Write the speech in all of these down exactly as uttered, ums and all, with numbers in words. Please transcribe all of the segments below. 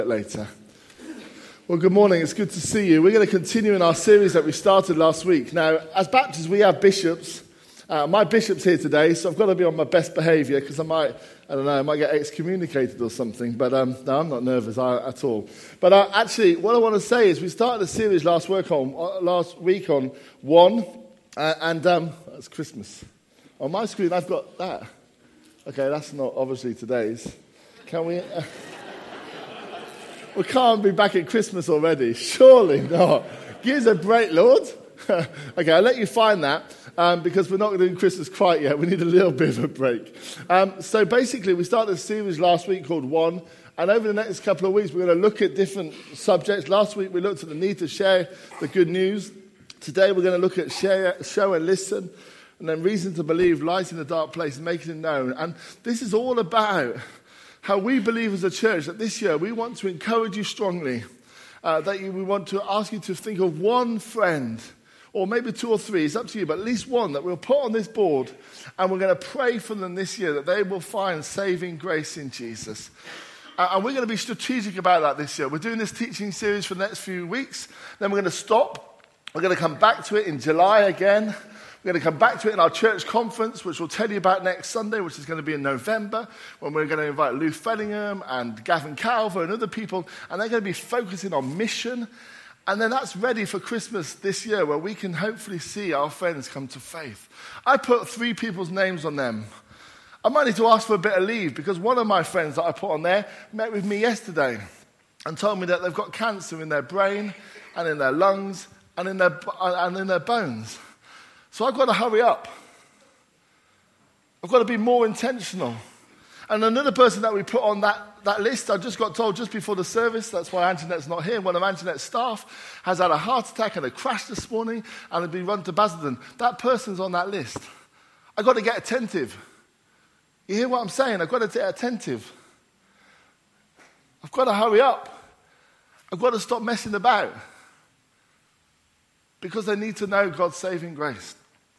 Later. Well, good morning. It's good to see you. We're going to continue in our series that we started last week. Now, as Baptists, we have bishops. Uh, my bishop's here today, so I've got to be on my best behaviour because I might, I don't know, I might get excommunicated or something. But um, no, I'm not nervous at all. But uh, actually, what I want to say is we started a series last week on, last week on one, uh, and um, that's Christmas. On my screen, I've got that. Okay, that's not obviously today's. Can we... Uh, We can't be back at Christmas already. Surely not. Give us a break, Lord. Okay, I'll let you find that um, because we're not doing Christmas quite yet. We need a little bit of a break. Um, so basically, we started a series last week called One. And over the next couple of weeks, we're going to look at different subjects. Last week, we looked at the need to share the good news. Today, we're going to look at share, show and listen. And then reason to believe, light in the dark place, making it known. And this is all about how we believe as a church that this year we want to encourage you strongly, uh, that you, we want to ask you to think of one friend, or maybe two or three, it's up to you, but at least one that we'll put on this board, and we're going to pray for them this year that they will find saving grace in Jesus. Uh, and we're going to be strategic about that this year. We're doing this teaching series for the next few weeks, then we're going to stop. We're going to come back to it in July again. We're going to come back to it in our church conference, which we'll tell you about next Sunday, which is going to be in November, when we're going to invite Lou Fellingham and Gavin Calver and other people, and they're going to be focusing on mission. And then that's ready for Christmas this year, where we can hopefully see our friends come to faith. I put three people's names on them. I might need to ask for a bit of leave, because one of my friends that I put on there met with me yesterday and told me that they've got cancer in their brain and in their lungs and in their, and in their bones. So I've got to hurry up. I've got to be more intentional. And another person that we put on that, that list, I just got told just before the service, that's why Anjanette's not here, one of Anjanette's staff has had a heart attack and a crash this morning and has been run to Basildon. That person's on that list. I've got to get attentive. You hear what I'm saying? I've got to get attentive. I've got to hurry up. I've got to stop messing about. Because they need to know God's saving grace.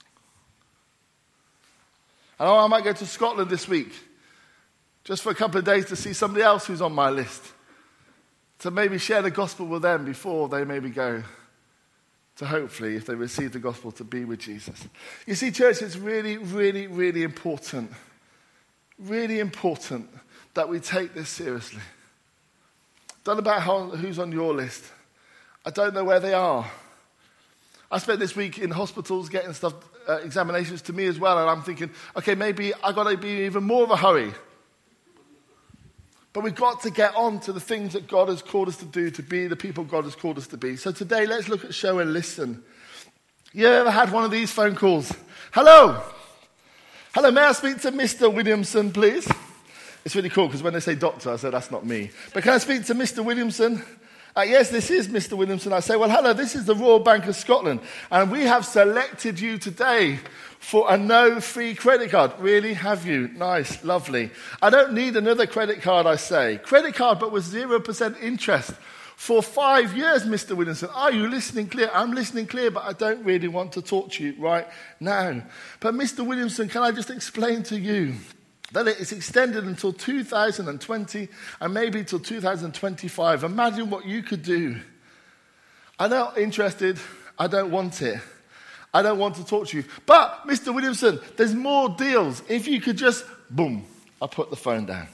I know I might go to Scotland this week, just for a couple of days to see somebody else who's on my list, to maybe share the gospel with them before they maybe go to, hopefully, if they receive the gospel, to be with Jesus. You see, church, it's really, really, really important, really important that we take this seriously. Don't know about how, who's on your list. I don't know where they are. I spent this week in hospitals getting stuff, uh, examinations to me as well, and I'm thinking, okay, maybe I've got to be even more of a hurry. But we've got to get on to the things that God has called us to do, to be the people God has called us to be. So today, let's look at show and listen. You ever had one of these phone calls? Hello. Hello, may I speak to Mister Williamson, please? It's really cool, because when they say doctor, I say, that's not me. But can I speak to Mister Williamson? Uh, yes, this is Mister Williamson. I say, well, hello, this is the Royal Bank of Scotland, and we have selected you today for a no-fee credit card. Really, have you? Nice, lovely. I don't need another credit card, I say. Credit card, but with zero percent interest for five years, Mister Williamson. Are you listening clear? I'm listening clear, but I don't really want to talk to you right now. But Mister Williamson, can I just explain to you that it's extended until two thousand twenty and maybe until two thousand twenty-five. Imagine what you could do. I'm not interested. I don't want it. I don't want to talk to you. But, Mister Williamson, there's more deals. If you could just, boom, I put the phone down.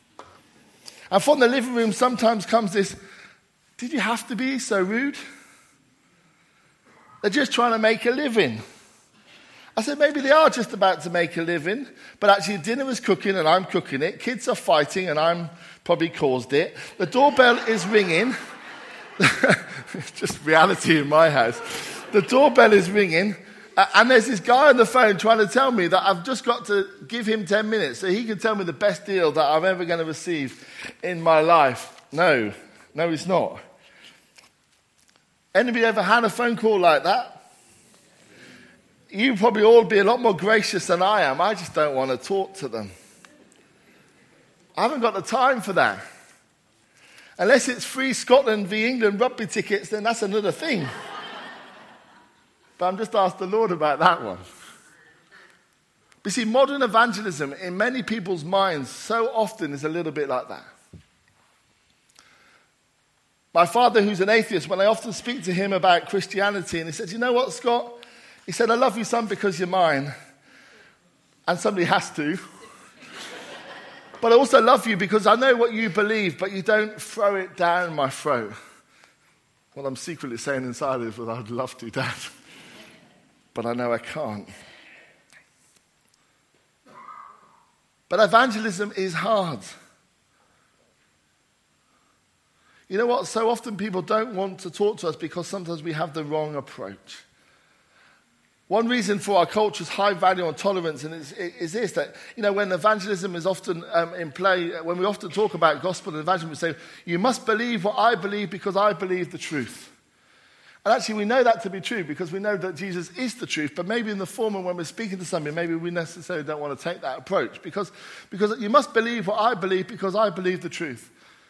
And from the living room sometimes comes this, did you have to be so rude? They're just trying to make a living. I said, maybe they are just about to make a living, but actually dinner is cooking and I'm cooking it. Kids are fighting and I'm probably caused it. The doorbell is ringing. It's just reality in my house. The doorbell is ringing, uh, and there's this guy on the phone trying to tell me that I've just got to give him ten minutes so he can tell me the best deal that I'm ever going to receive in my life. No, no, it's not. Anybody ever had a phone call like that? You probably all be a lot more gracious than I am. I just don't want to talk to them. I haven't got the time for that. Unless it's free Scotland v England rugby tickets, then that's another thing. But I'm just asked the Lord about that one. But see, modern evangelism in many people's minds so often is a little bit like that. My father, who's an atheist, when I often speak to him about Christianity, and he said, you know what, Scott? He said, I love you, son, because you're mine. And somebody has to. But I also love you because I know what you believe, but you don't throw it down my throat. What I'm secretly saying inside is, well, I'd love to, Dad. But I know I can't. But evangelism is hard. You know what? So often people don't want to talk to us because sometimes we have the wrong approach. One reason for our culture's high value on tolerance and is, is this, that, you know, when evangelism is often um, in play, when we often talk about gospel and evangelism, we say, you must believe what I believe because I believe the truth. And actually, we know that to be true because we know that Jesus is the truth, but maybe in the form of when we're speaking to somebody, maybe we necessarily don't want to take that approach because, because you must believe what I believe because I believe the truth.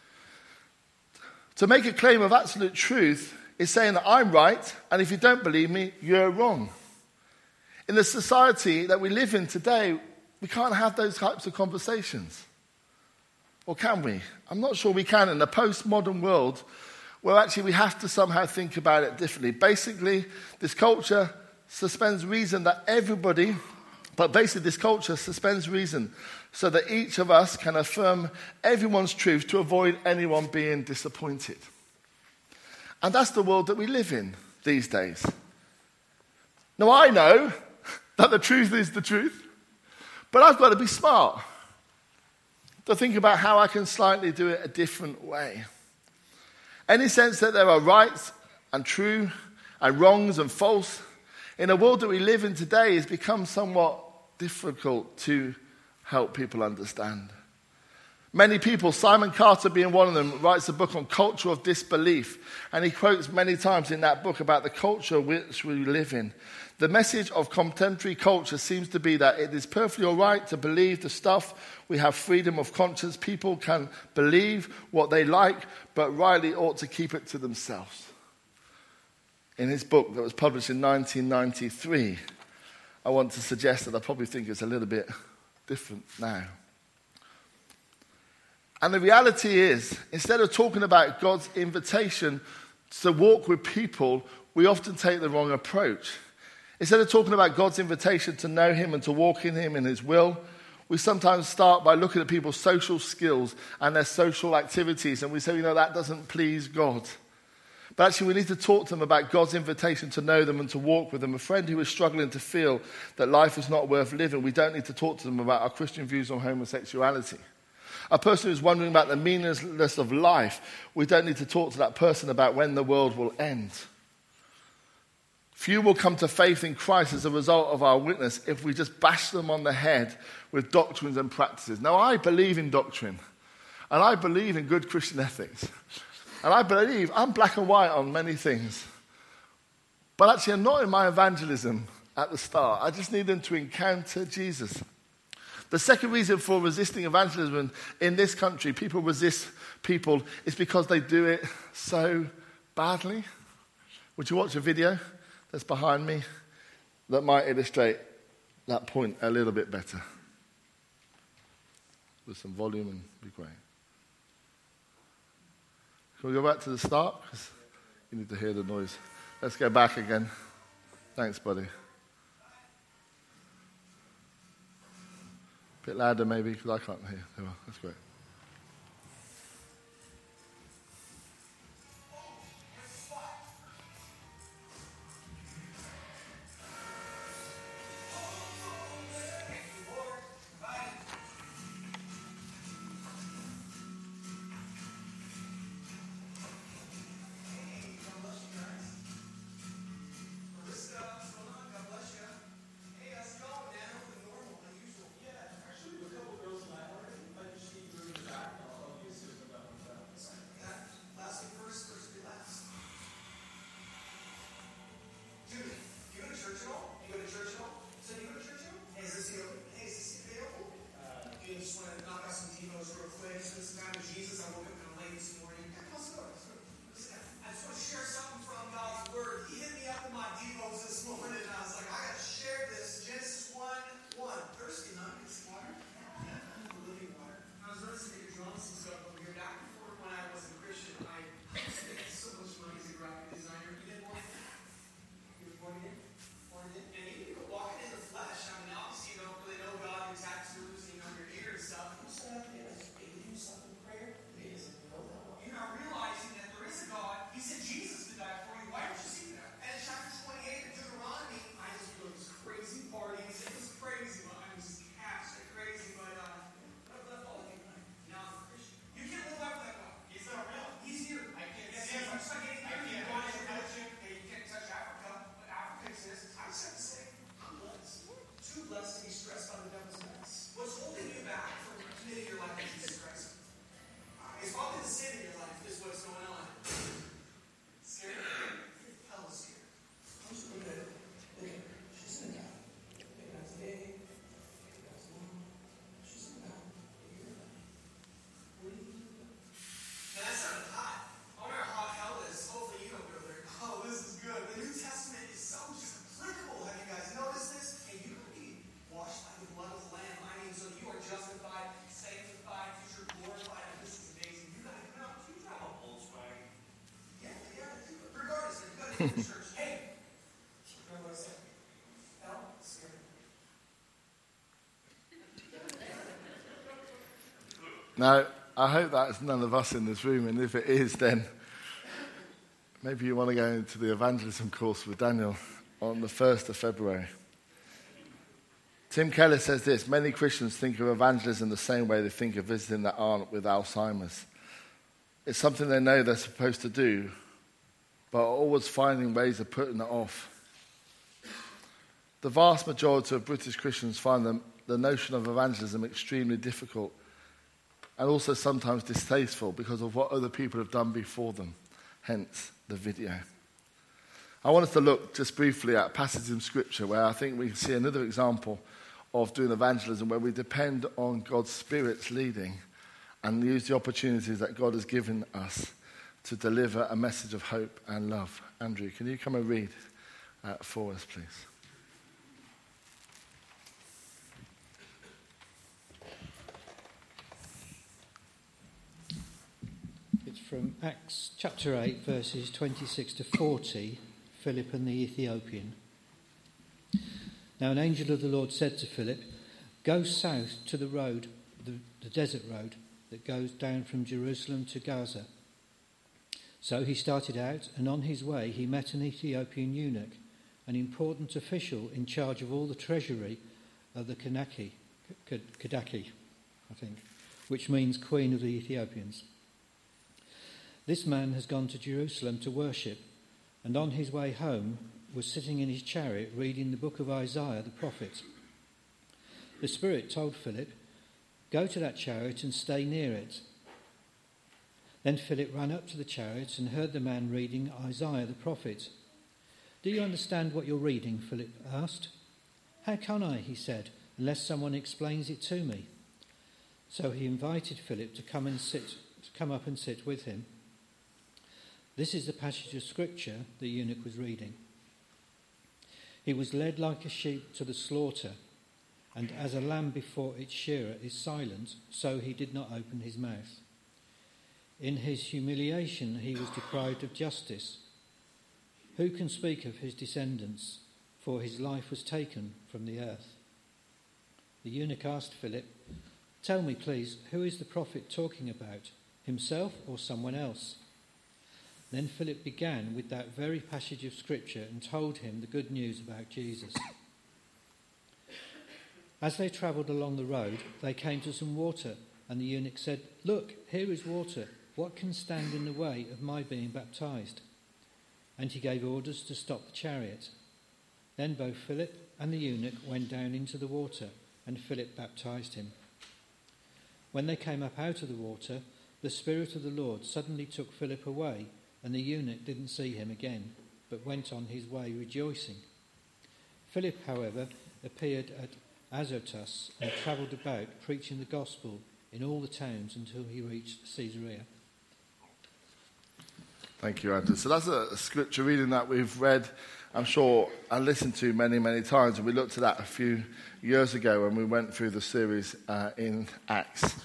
To make a claim of absolute truth is saying that I'm right, and if you don't believe me, you're wrong. In the society that we live in today, we can't have those types of conversations. Or can we? I'm not sure we can in a postmodern world where actually we have to somehow think about it differently. Basically, this culture suspends reason that everybody, but basically this culture suspends reason so that each of us can affirm everyone's truth to avoid anyone being disappointed. And that's the world that we live in these days. Now, I know that the truth is the truth, but I've got to be smart to think about how I can slightly do it a different way. Any sense that there are rights and true and wrongs and false in a world that we live in today has become somewhat difficult to help people understand. Many people, Simon Carter being one of them, writes a book on culture of disbelief, and he quotes many times in that book about the culture which we live in. The message of contemporary culture seems to be that it is perfectly all right to believe the stuff. We have freedom of conscience. People can believe what they like, but rightly ought to keep it to themselves. In his book that was published in nineteen ninety-three, I want to suggest that I probably think it's a little bit different now. And the reality is, instead of talking about God's invitation to walk with people, we often take the wrong approach. Instead of talking about God's invitation to know him and to walk in him and his will, we sometimes start by looking at people's social skills and their social activities, and we say, you know, that doesn't please God. But actually, we need to talk to them about God's invitation to know them and to walk with them. A friend who is struggling to feel that life is not worth living, we don't need to talk to them about our Christian views on homosexuality. A person who's wondering about the meaninglessness of life, we don't need to talk to that person about when the world will end. Few will come to faith in Christ as a result of our witness if we just bash them on the head with doctrines and practices. Now, I believe in doctrine, and I believe in good Christian ethics. And I believe I'm black and white on many things. But actually, I'm not in my evangelism at the start. I just need them to encounter Jesus. The second reason for resisting evangelism in this country, people resist people, is because they do it so badly. Would you watch a video that's behind me that might illustrate that point a little bit better? With some volume and be great. Can we go back to the start? Because you need to hear the noise. Let's go back again. Thanks, buddy. A bit louder maybe, because I can't hear. There we are. That's great. Now, I hope that's none of us in this room, and if it is, then maybe you want to go into the evangelism course with Daniel on the first of February. Tim Keller says this: many Christians think of evangelism the same way they think of visiting their aunt with Alzheimer's. It's something they know they're supposed to do, but are always finding ways of putting it off. The vast majority of British Christians find the, the notion of evangelism extremely difficult, and also sometimes distasteful because of what other people have done before them, hence the video. I want us to look just briefly at passages in Scripture where I think we can see another example of doing evangelism, where we depend on God's Spirit's leading and use the opportunities that God has given us to deliver a message of hope and love. Andrew, can you come and read uh, for us, please? From Acts chapter eight, verses twenty-six to forty, Philip and the Ethiopian. Now an angel of the Lord said to Philip, "Go south to the road, the, the desert road, that goes down from Jerusalem to Gaza." So he started out, and on his way he met an Ethiopian eunuch, an important official in charge of all the treasury of the Kanaki, Kadaki, I think, which means Queen of the Ethiopians. This man has gone to Jerusalem to worship, and on his way home was sitting in his chariot reading the book of Isaiah the prophet. The Spirit told Philip, "Go to that chariot and stay near it." Then Philip ran up to the chariot and heard the man reading Isaiah the prophet. "Do you understand what you're reading?" Philip asked. "How can I," he said, "unless someone explains it to me?" So he invited Philip to come and sit, to come up and sit with him. This is the passage of Scripture the eunuch was reading. "He was led like a sheep to the slaughter, and as a lamb before its shearer is silent, so he did not open his mouth. In his humiliation he was deprived of justice. Who can speak of his descendants? For his life was taken from the earth." The eunuch asked Philip, "Tell me, please, who is the prophet talking about, himself or someone else?" Then Philip began with that very passage of Scripture and told him the good news about Jesus. As they travelled along the road, they came to some water, and the eunuch said, "Look, here is water. What can stand in the way of my being baptized?" And he gave orders to stop the chariot. Then both Philip and the eunuch went down into the water, and Philip baptized him. When they came up out of the water, the Spirit of the Lord suddenly took Philip away, and the eunuch didn't see him again, but went on his way rejoicing. Philip, however, appeared at Azotus and travelled about, preaching the gospel in all the towns until he reached Caesarea. Thank you, Andrew. So that's a scripture reading that we've read, I'm sure, and listened to many, many times. And we looked at that a few years ago when we went through the series uh, in Acts.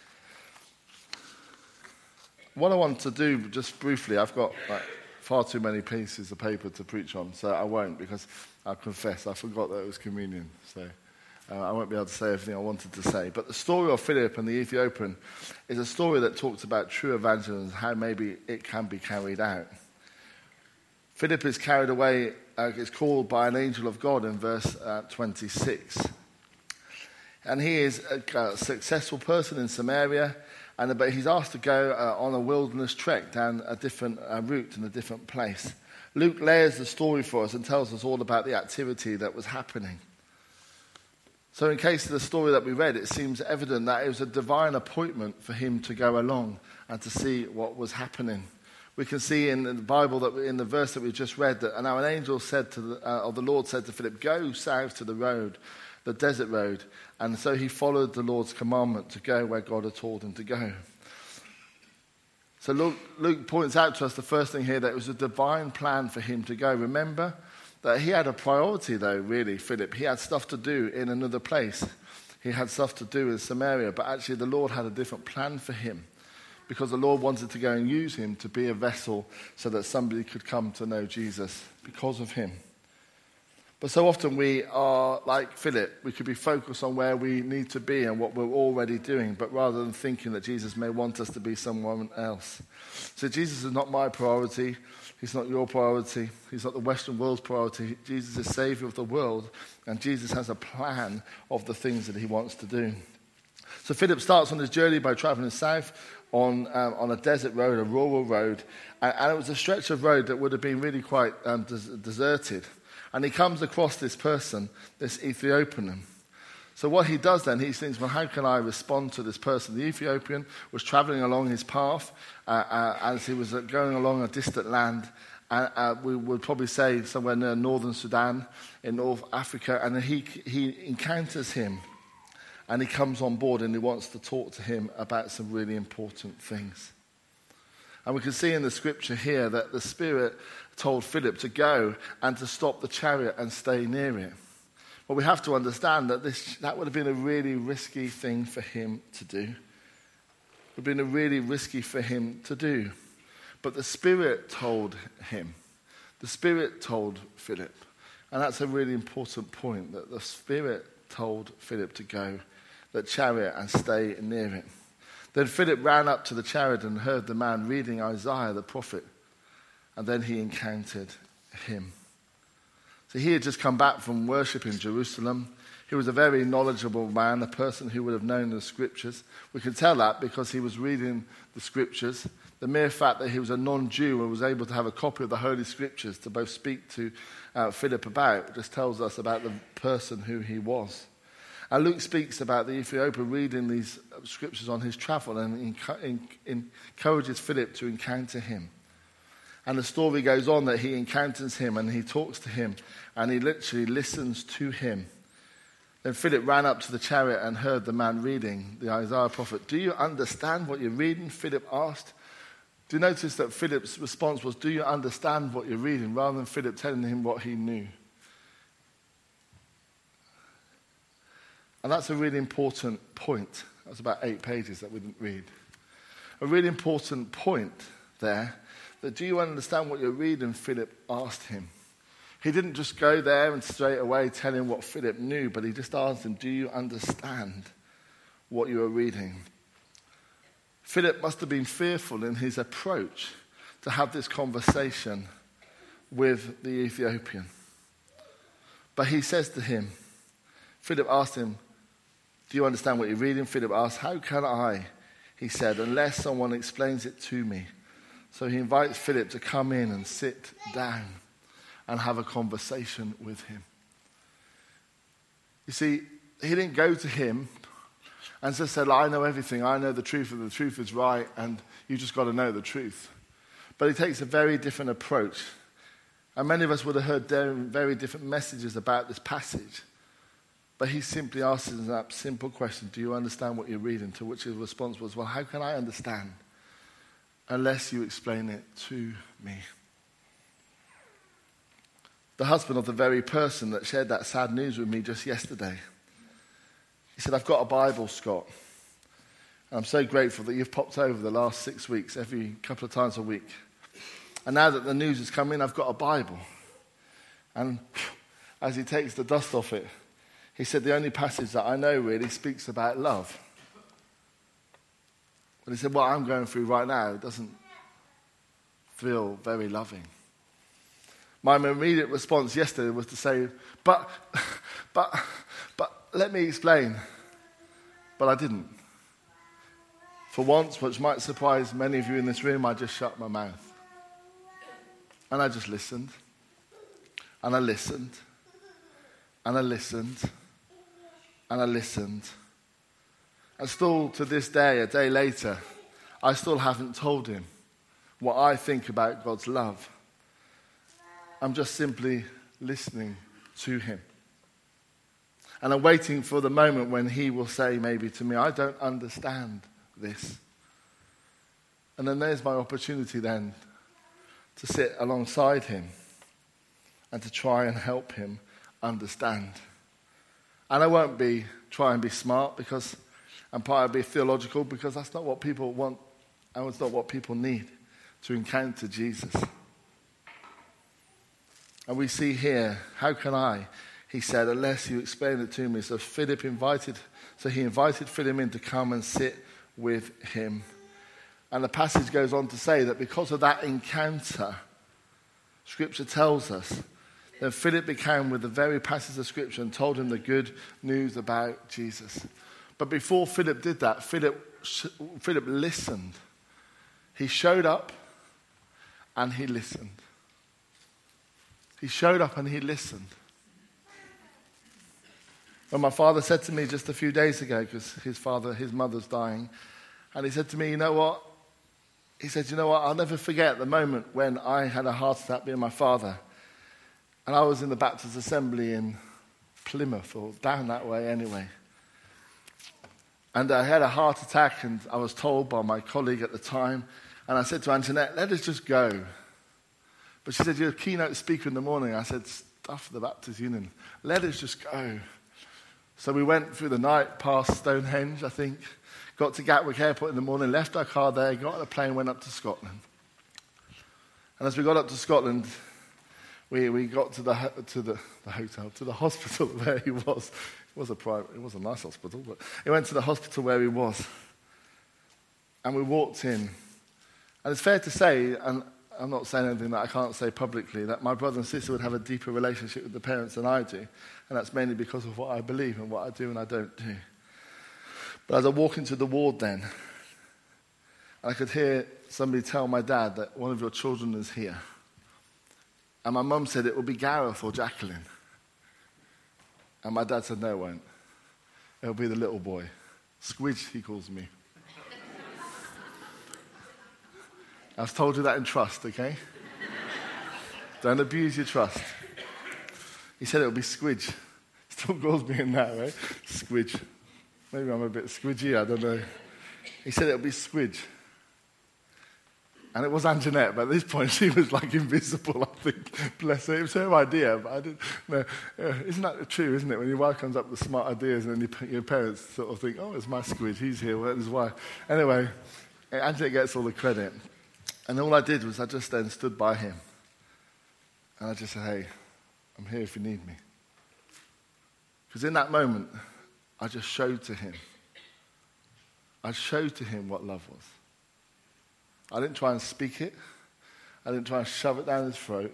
What I want to do, just briefly, I've got like, far too many pieces of paper to preach on, so I won't, because I'll confess, I forgot that it was communion. So uh, I won't be able to say everything I wanted to say. But the story of Philip and the Ethiopian is a story that talks about true evangelism and how maybe it can be carried out. Philip is carried away, uh, is called by an angel of God in verse uh, twenty-six. And he is a, a successful person in Samaria, and but he's asked to go uh, on a wilderness trek down a different uh, route in a different place. Luke layers the story for us and tells us all about the activity that was happening. So in case of the story that we read, it seems evident that it was a divine appointment for him to go along and to see what was happening. We can see in the Bible, that in the verse that we just read, that now an angel said to the, uh, or the Lord said to Philip, "Go south to the road, the desert road." And so he followed the Lord's commandment to go where God had told him to go. So Luke, Luke points out to us the first thing here, that it was a divine plan for him to go. Remember that he had a priority though, really, Philip. He had stuff to do in another place. He had stuff to do in Samaria, but actually the Lord had a different plan for him. because the Lord wanted to go and use him to be a vessel so that somebody could come to know Jesus because of him. But so often we are like Philip. We could be focused on where we need to be and what we're already doing, but rather than thinking that Jesus may want us to be someone else. So Jesus is not my priority. He's not your priority. He's not the Western world's priority. Jesus is Savior of the world, and Jesus has a plan of the things that he wants to do. So Philip starts on his journey by traveling south on um, on a desert road, a rural road, and, and it was a stretch of road that would have been really quite um, des- deserted. And he comes across this person, this Ethiopian. So what he does then, he thinks, well, how can I respond to this person? The Ethiopian was traveling along his path uh, uh, as he was going along a distant land. Uh, uh, we would probably say somewhere near northern Sudan in North Africa. And he, he encounters him. And he comes on board and he wants to talk to him about some really important things. And we can see in the scripture here that the Spirit told Philip to go and to stop the chariot and stay near it. But we have to understand that this that would have been a really risky thing for him to do. It would have been a really risky for him to do. But the Spirit told him. The Spirit told Philip. And that's a really important point, that the Spirit told Philip to go, the chariot, and stay near it. Then Philip ran up to the chariot and heard the man reading Isaiah the prophet. And then he encountered him. So he had just come back from worship in Jerusalem. He was a very knowledgeable man, a person who would have known the scriptures. We can tell that because he was reading the scriptures. The mere fact that he was a non-Jew and was able to have a copy of the Holy Scriptures to both speak to uh, Philip about just tells us about the person who he was. And Luke speaks about the Ethiopian reading these scriptures on his travel and encourages Philip to encounter him. And the story goes on that he encounters him and he talks to him and he literally listens to him. Then Philip ran up to the chariot and heard the man reading the Isaiah prophet. Do you understand what you're reading? Philip asked. Do you notice that Philip's response was, do you understand what you're reading, rather than Philip telling him what he knew? And that's a really important point. That's about eight pages that we didn't read. A really important point there, that do you understand what you're reading, Philip asked him. He didn't just go there and straight away tell him what Philip knew, but he just asked him, do you understand what you are reading? Philip must have been fearful in his approach to have this conversation with the Ethiopian. But he says to him, Philip asked him, do you understand what you're reading? Philip asked, how can I? He said, unless someone explains it to me. So he invites Philip to come in and sit down and have a conversation with him. You see, he didn't go to him and just said, I know everything, I know the truth, and the truth is right, and you just got to know the truth. But he takes a very different approach. And many of us would have heard very different messages about this passage. But he simply asks us that simple question, do you understand what you're reading? To which his response was, well, how can I understand unless you explain it to me? The husband of the very person that shared that sad news with me just yesterday, he said, I've got a Bible, Scott. And I'm so grateful that you've popped over the last six weeks, every couple of times a week. And now that the news has come in, I've got a Bible. And as he takes the dust off it, he said, the only passage that I know really speaks about love. But he said, what I'm going through right now doesn't feel very loving. My immediate response yesterday was to say, but, but, but let me explain. But I didn't. For once, which might surprise many of you in this room, I just shut my mouth. And I just listened. And I listened. And I listened. And I listened. And still to this day, a day later, I still haven't told him what I think about God's love. I'm just simply listening to him. And I'm waiting for the moment when he will say maybe to me, I don't understand this. And then there's my opportunity then to sit alongside him and to try and help him understand. And I won't be try and be smart because and probably be theological, because that's not what people want And it's not what people need to encounter Jesus. And we see here, how can I? He said, unless you explain it to me. So Philip invited, so he invited Philip in to come and sit with him. And the passage goes on to say that because of that encounter, Scripture tells us that Philip began with the very passage of Scripture and told him the good news about Jesus. But before Philip did that, Philip, Philip listened. He showed up and he listened. He showed up and he listened. When my father said to me just a few days ago, because his father, his mother's dying, and he said to me, you know what? He said, you know what? I'll never forget the moment when I had a heart attack being my father. And I was in the Baptist Assembly in Plymouth, or down that way anyway. And I had a heart attack, and I was told by my colleague at the time, and I said to Antoinette, let us just go. But she said, you're a keynote speaker in the morning. I said, stuff the Baptist Union. Let us just go. So we went through the night past Stonehenge, I think, got to Gatwick Airport in the morning, left our car there, got on a plane, went up to Scotland. And as we got up to Scotland, we, we got to the to the, the hotel, to the hospital where he was. It was a private, it was a nice hospital, but he went to the hospital where he was. And we walked in. And it's fair to say, and I'm not saying anything that I can't say publicly, that my brother and sister would have a deeper relationship with the parents than I do. And that's mainly because of what I believe and what I do and I don't do. But as I walk into the ward then, I could hear somebody tell my dad that one of your children is here. And my mum said it will be Gareth or Jacqueline. And my dad said, no, it won't. It'll be the little boy. Squidge, he calls me. I've told you that in trust, okay? Don't abuse your trust. He said it'll be Squidge. Still calls me in that, right? Squidge. Maybe I'm a bit squidgy, I don't know. He said it'll be Squidge. And it was Antoinette, but at this point she was like invisible, I think. Bless her. It was her idea, but I didn't know. Yeah, isn't that true, isn't it? When your wife comes up with smart ideas and then your, your parents sort of think, oh, it's my Squidge, he's here, where's his wife? Anyway, Antoinette gets all the credit. And all I did was I just then stood by him. And I just said, hey, I'm here if you need me. Because in that moment, I just showed to him. I showed to him what love was. I didn't try and speak it. I didn't try and shove it down his throat.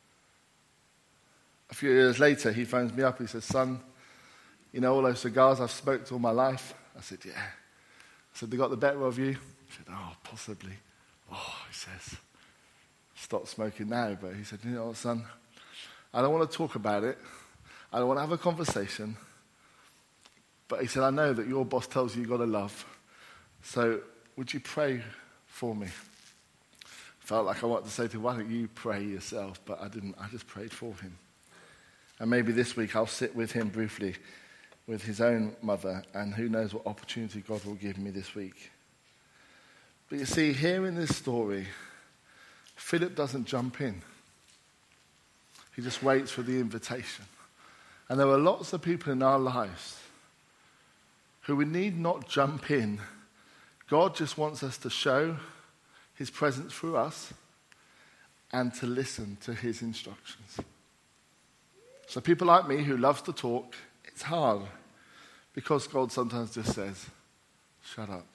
A few years later, he phones me up. He says, son, you know all those cigars I've smoked all my life? I said, yeah. I said, they got the better of you? He said, oh, possibly. Oh, he says, stop smoking now. But he said, you know what, son, I don't want to talk about it. I don't want to have a conversation. But he said, I know that your boss tells you you've got to love. So would you pray for me? Felt like I wanted to say to him, why don't you pray yourself? But I didn't. I just prayed for him. And maybe this week I'll sit with him briefly with his own mother. And who knows what opportunity God will give me this week. But you see, here in this story, Philip doesn't jump in. He just waits for the invitation. And there are lots of people in our lives who we need not jump in. God just wants us to show his presence through us and to listen to his instructions. So people like me who loves to talk, it's hard because God sometimes just says, shut up.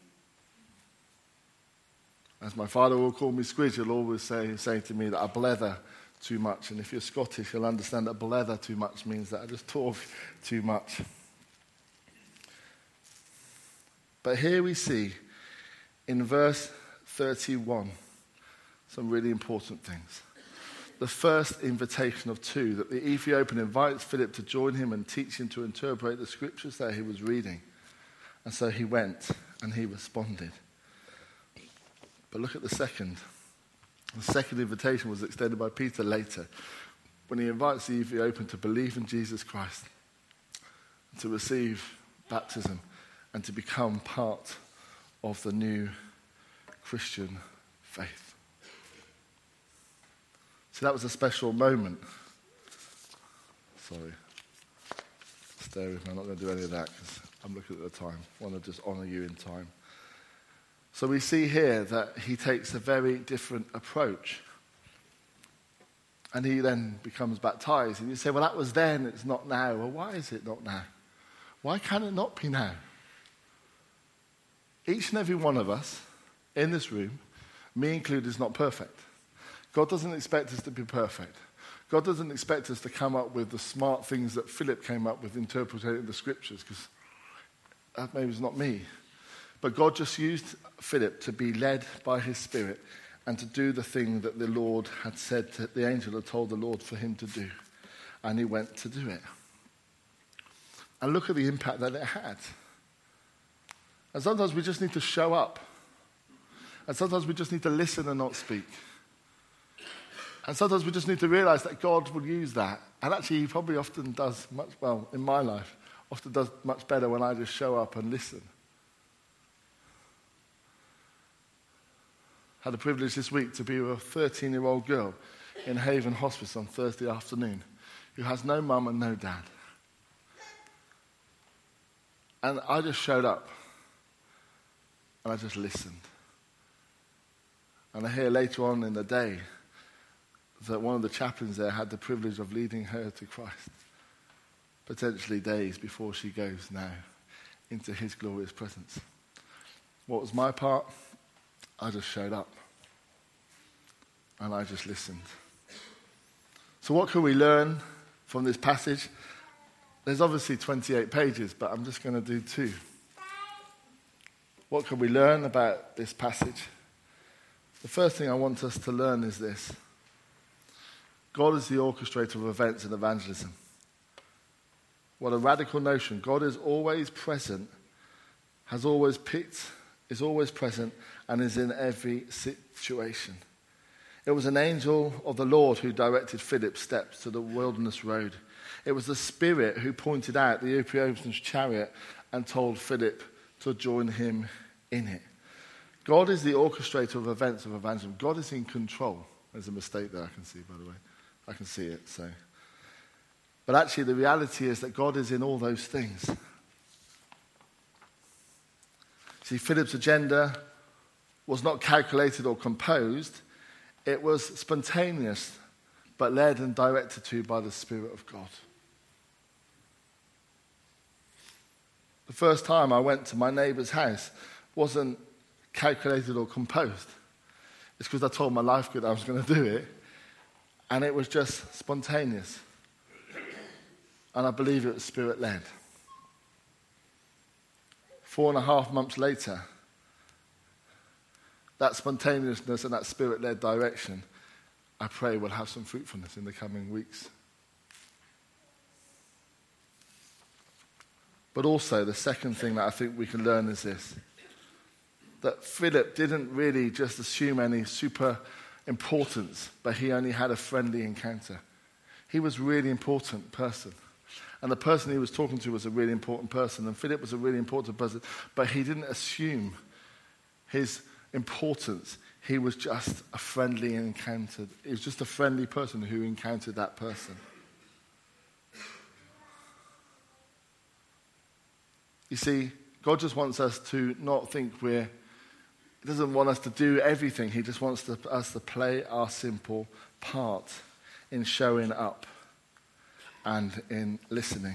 As my father will call me Squidge, he'll always say, say to me that I blether too much. And if you're Scottish, you'll understand that blether too much means that I just talk too much. But here we see in verse thirty-one some really important things. The first invitation of two, that the Ethiopian invites Philip to join him and teach him to interpret the scriptures that he was reading. And so he went and he responded. But look at the second. The second invitation was extended by Peter later when he invites the Ethiopian to believe in Jesus Christ, to receive baptism, and to become part of the new Christian faith. So that was a special moment. Sorry. Stay with me. I'm not going to do any of that because I'm looking at the time. I want to just honour you in time. So we see here that he takes a very different approach. And he then becomes baptized. And you say, well, that was then, it's not now. Well, why is it not now? Why can it not be now? Each and every one of us in this room, me included, is not perfect. God doesn't expect us to be perfect. God doesn't expect us to come up with the smart things that Philip came up with interpreting the scriptures, because that maybe is not me. But God just used Philip to be led by his Spirit and to do the thing that the Lord had said, to, the angel had told the Lord for him to do. And he went to do it. And look at the impact that it had. And sometimes we just need to show up. And sometimes we just need to listen and not speak. And sometimes we just need to realize that God will use that. And actually, he probably often does much, well, in my life, often does much better when I just show up and listen. Had the privilege this week to be with a thirteen-year-old girl in Haven Hospice on Thursday afternoon who has no mum and no dad. And I just showed up and I just listened. And I hear later on in the day that one of the chaplains there had the privilege of leading her to Christ, potentially days before she goes now into his glorious presence. What was my part? I just showed up and I just listened. So what can we learn from this passage? There's obviously twenty-eight pages, but I'm just going to do two. What can we learn about this passage? The first thing I want us to learn is this. God is the orchestrator of events in evangelism. What a radical notion. God is always present, has always picked, is always present, and is in every situation. It was an angel of the Lord who directed Philip's steps to the wilderness road. It was the Spirit who pointed out the Ethiopian's chariot and told Philip to join him in it. God is the orchestrator of events of evangelism. God is in control. There's a mistake there I can see, by the way. I can see it, so. But actually, the reality is that God is in all those things. See, Philip's agenda was not calculated or composed. It was spontaneous, but led and directed to by the Spirit of God. The first time I went to my neighbour's house wasn't calculated or composed. It's because I told my life group I was going to do it, and it was just spontaneous. And I believe it was Spirit-led. Four and a half months later, that spontaneousness and that Spirit-led direction, I pray will have some fruitfulness in the coming weeks. But also, the second thing that I think we can learn is this. That Philip didn't really just assume any super importance, but he only had a friendly encounter. He was a really important person. And the person he was talking to was a really important person. And Philip was a really important person. But he didn't assume his importance. He was just a friendly encounter. He was just a friendly person who encountered that person. You see, God just wants us to not think we're... He doesn't want us to do everything. He just wants to, us to play our simple part in showing up and in listening.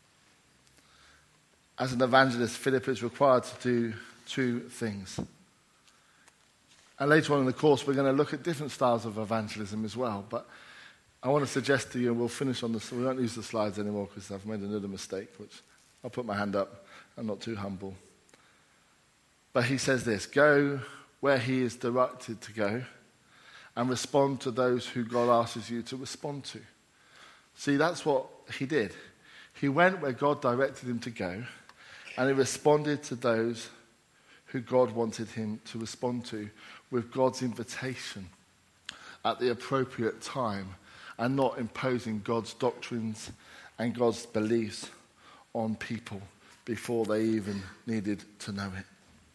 As an evangelist, Philip is required to do two things. And later on in the course, we're going to look at different styles of evangelism as well. But I want to suggest to you, and we'll finish on this, we won't use the slides anymore because I've made another mistake, which I'll put my hand up. I'm not too humble. But he says this, go where he is directed to go and respond to those who God asks you to respond to. See, that's what he did. He went where God directed him to go and he responded to those who God wanted him to respond to with God's invitation at the appropriate time and not imposing God's doctrines and God's beliefs on people before they even needed to know it.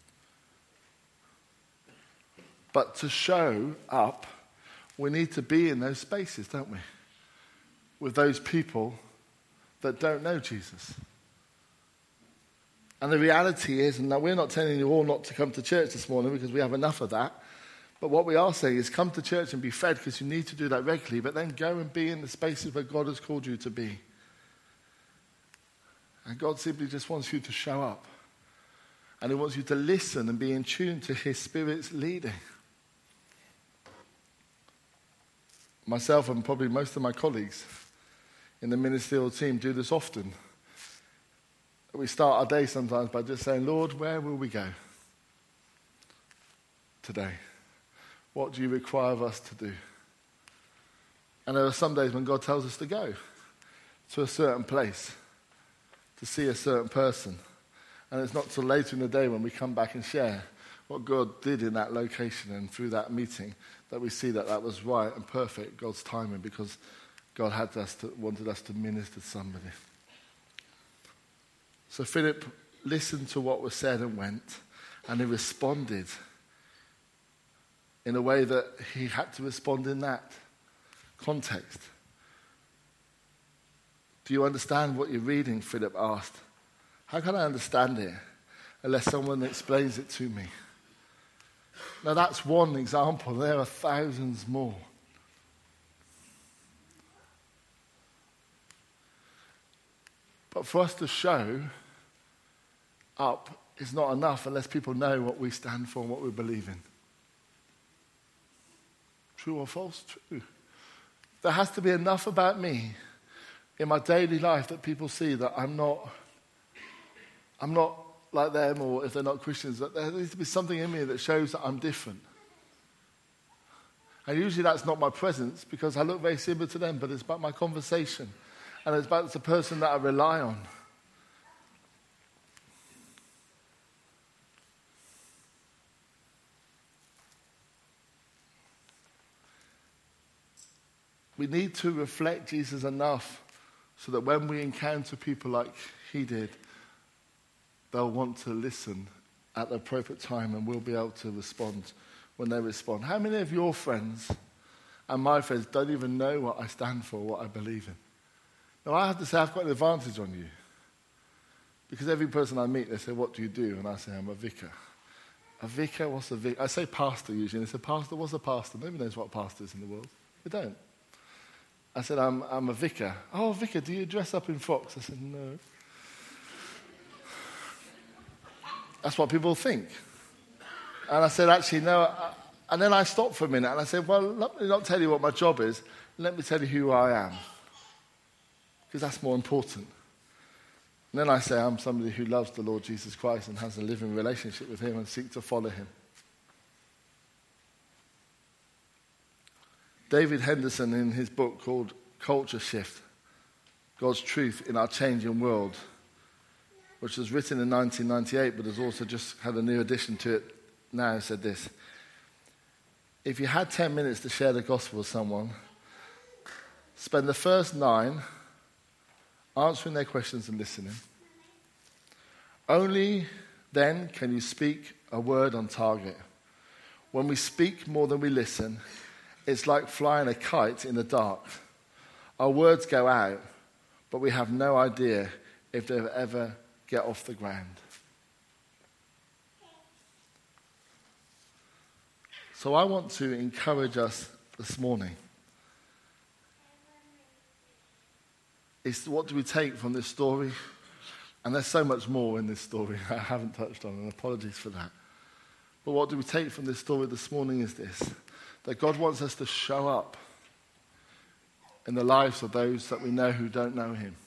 But to show up, we need to be in those spaces, don't we? With those people that don't know Jesus. And the reality is, and now we're not telling you all not to come to church this morning because we have enough of that. But what we are saying is come to church and be fed because you need to do that regularly. But then go and be in the spaces where God has called you to be. And God simply just wants you to show up. And he wants you to listen and be in tune to his Spirit's leading. Myself and probably most of my colleagues in the ministerial team do this often. We start our day sometimes by just saying, Lord, where will we go today? What do you require of us to do? And there are some days when God tells us to go to a certain place, to see a certain person. And it's not till later in the day when we come back and share what God did in that location and through that meeting that we see that that was right and perfect, God's timing, because God had us to, wanted us to minister to somebody. So Philip listened to what was said and went, and he responded in a way that he had to respond in that context. Do you understand what you're reading? Philip asked. How can I understand it unless someone explains it to me? Now that's one example. There are thousands more. But for us to show up is not enough unless people know what we stand for and what we believe in. True or false? True. There has to be enough about me in my daily life that people see that I'm not, I'm not like them, or if they're not Christians, that there needs to be something in me that shows that I'm different. And usually that's not my presence because I look very similar to them, but it's about my conversation. And it's about the person that I rely on. We need to reflect Jesus enough so that when we encounter people like he did, they'll want to listen at the appropriate time and we'll be able to respond when they respond. How many of your friends and my friends don't even know what I stand for, what I believe in? Now, I have to say I've got an advantage on you. Because every person I meet, they say, what do you do? And I say, I'm a vicar. A vicar? What's a vicar? I say pastor usually. And they say, pastor? What's a pastor? Nobody knows what a pastor is in the world. They don't. I said, I'm, I'm a vicar. Oh, vicar, do you dress up in frocks? I said, no. That's what people think. And I said, actually, no. I, and then I stopped for a minute and I said, well, let me not tell you what my job is. Let me tell you who I am. Because that's more important. And then I say, I'm somebody who loves the Lord Jesus Christ and has a living relationship with him and seeks to follow him. David Henderson, in his book called Culture Shift, God's Truth in Our Changing World, which was written in nineteen ninety-eight, but has also just had a new addition to it now, said this: if you had ten minutes to share the gospel with someone, spend the first nine answering their questions and listening. Only then can you speak a word on target. When we speak more than we listen, it's like flying a kite in the dark. Our words go out, but we have no idea if they'll ever get off the ground. So I want to encourage us this morning. Is what do we take from this story? And there's so much more in this story I haven't touched on, and apologies for that. But what do we take from this story this morning is this: that God wants us to show up in the lives of those that we know who don't know him.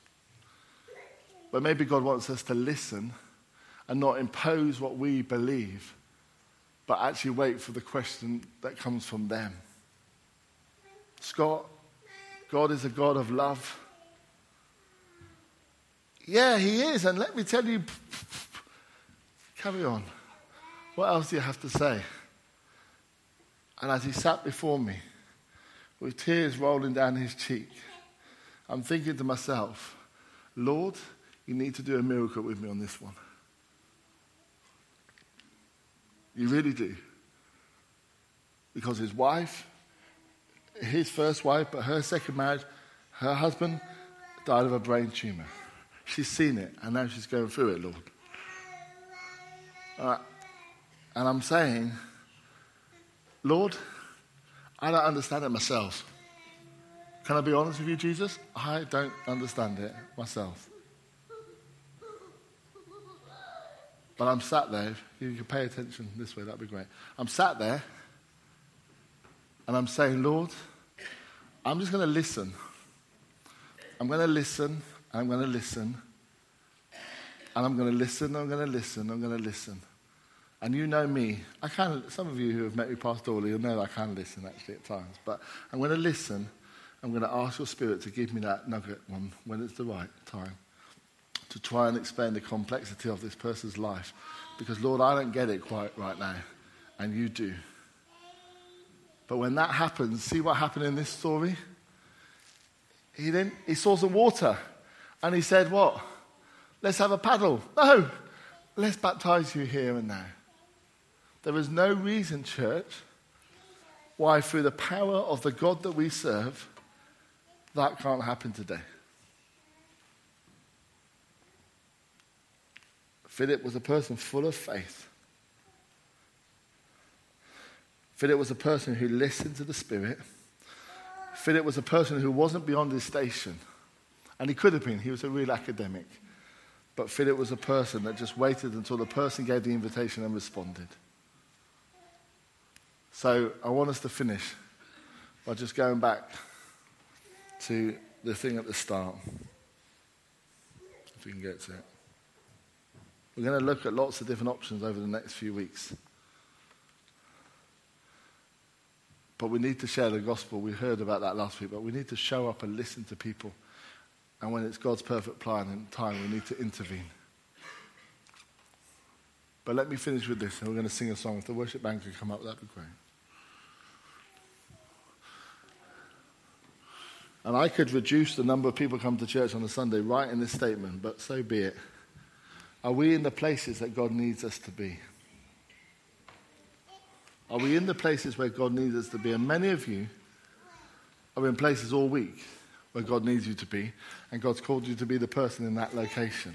But maybe God wants us to listen and not impose what we believe, but actually wait for the question that comes from them. Scott, God is a God of love. Yeah, he is. And let me tell you, carry on. What else do you have to say? And as he sat before me, with tears rolling down his cheek, I'm thinking to myself, Lord, you need to do a miracle with me on this one. You really do. Because his wife, his first wife, but her second marriage, her husband died of a brain tumor. She's seen it, and now she's going through it, Lord. Uh, and I'm saying, Lord, I don't understand it myself. Can I be honest with you, Jesus? I don't understand it myself. But I'm sat there. If you could pay attention this way, that'd be great. I'm sat there, and I'm saying, Lord, I'm just going to listen. I'm going to listen, I'm going to listen, and I'm going to listen, I'm going to listen, I'm going to listen. And you know me. I can. Some of you who have met me pastorally, you'll know that I can listen actually at times. But I'm going to listen. I'm going to ask your Spirit to give me that nugget one when it's the right time to try and explain the complexity of this person's life. Because, Lord, I don't get it quite right now, and you do. But when that happens, see what happened in this story? He then he saw some water, and he said, what? Let's have a paddle. No, let's baptize you here and now. There is no reason, church, why through the power of the God that we serve, that can't happen today. Philip was a person full of faith. Philip was a person who listened to the Spirit. Philip was a person who wasn't beyond his station. And he could have been. He was a real academic. But Philip was a person that just waited until the person gave the invitation and responded. So I want us to finish by just going back to the thing at the start. If we can get to it. We're going to look at lots of different options over the next few weeks. But we need to share the gospel. We heard about that last week. But we need to show up and listen to people. And when it's God's perfect plan and time, we need to intervene. But let me finish with this, and we're going to sing a song. If the worship band could come up, that'd be great. And I could reduce the number of people who come to church on a Sunday right in this statement, but so be it. Are we in the places that God needs us to be? Are we in the places where God needs us to be? And many of you are in places all week where God needs you to be, and God's called you to be the person in that location.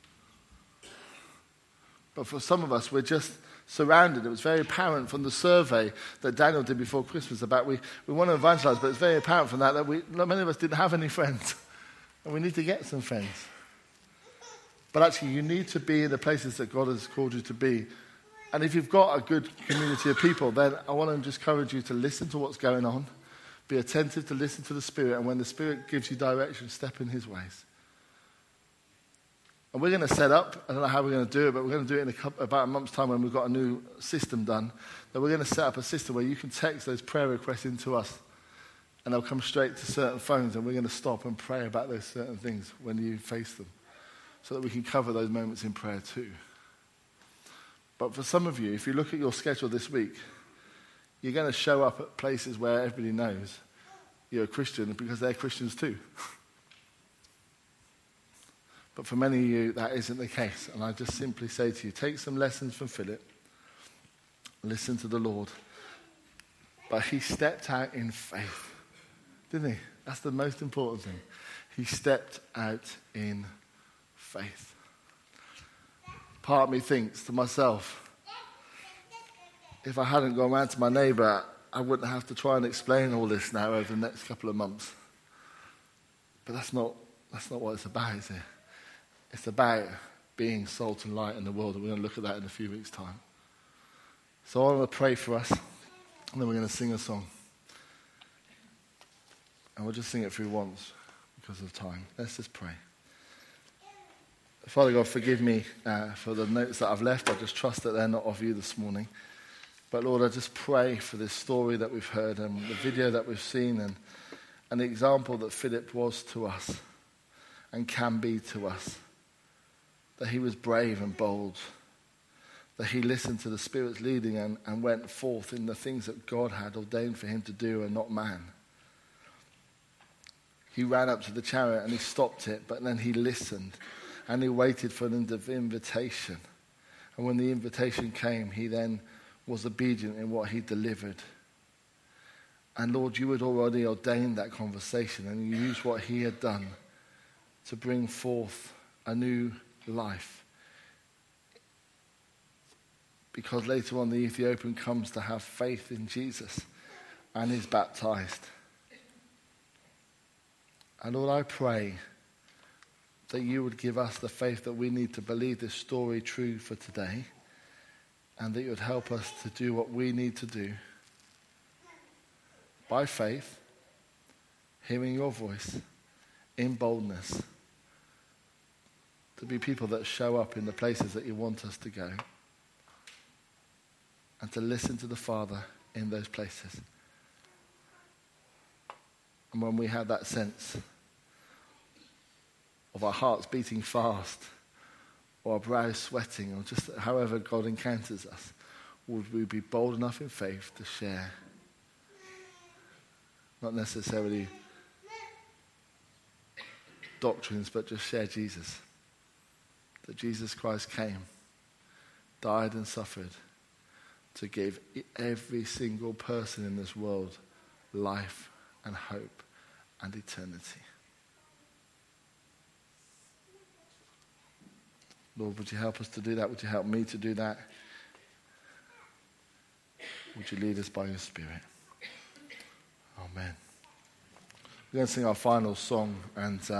But for some of us, we're just surrounded. It was very apparent from the survey that Daniel did before Christmas about we, we want to evangelize, but it's very apparent from that that we, many of us didn't have any friends. And we need to get some friends. But actually, you need to be in the places that God has called you to be. And if you've got a good community of people, then I want to just encourage you to listen to what's going on. Be attentive to listen to the Spirit. And when the Spirit gives you direction, step in his ways. And we're going to set up, I don't know how we're going to do it, but we're going to do it in a couple, about a month's time when we've got a new system done. That we're going to set up a system where you can text those prayer requests into us. And they'll come straight to certain phones. And we're going to stop and pray about those certain things when you face them. So that we can cover those moments in prayer too. But for some of you, if you look at your schedule this week, you're going to show up at places where everybody knows you're a Christian because they're Christians too. But for many of you, that isn't the case. And I just simply say to you, take some lessons from Philip. Listen to the Lord. But he stepped out in faith, didn't he? That's the most important thing. He stepped out in faith. Part of me thinks to myself, if I hadn't gone round to my neighbour, I wouldn't have to try and explain all this now over the next couple of months. But that's not that's not what it's about, is it? It's about being salt and light in the world, and we're going to look at that in a few weeks' time. So I want to pray for us, and then we're going to sing a song. And we'll just sing it through once because of time. Let's just pray. Father God, forgive me uh, for the notes that I've left. I just trust that they're not of you this morning. But Lord, I just pray for this story that we've heard and the video that we've seen and, and the example that Philip was to us and can be to us. That he was brave and bold. That he listened to the Spirit's leading and, and went forth in the things that God had ordained for him to do and not man. He ran up to the chariot and he stopped it, but then he listened. And he waited for an invitation. And when the invitation came, he then was obedient in what he delivered. And Lord, you had already ordained that conversation, and you used what he had done to bring forth a new life because later on the Ethiopian comes to have faith in Jesus and is baptized. And Lord, I pray that you would give us the faith that we need to believe this story true for today, and that you would help us to do what we need to do by faith, hearing your voice in boldness, to be people that show up in the places that you want us to go, and to listen to the Father in those places. And when we have that sense of our hearts beating fast, or our brows sweating, or just however God encounters us, would we be bold enough in faith to share? Not necessarily doctrines, but just share Jesus. That Jesus Christ came, died and suffered to give every single person in this world life and hope and eternity. Lord, would you help us to do that? Would you help me to do that? Would you lead us by your Spirit? Amen. We're going to sing our final song, and uh,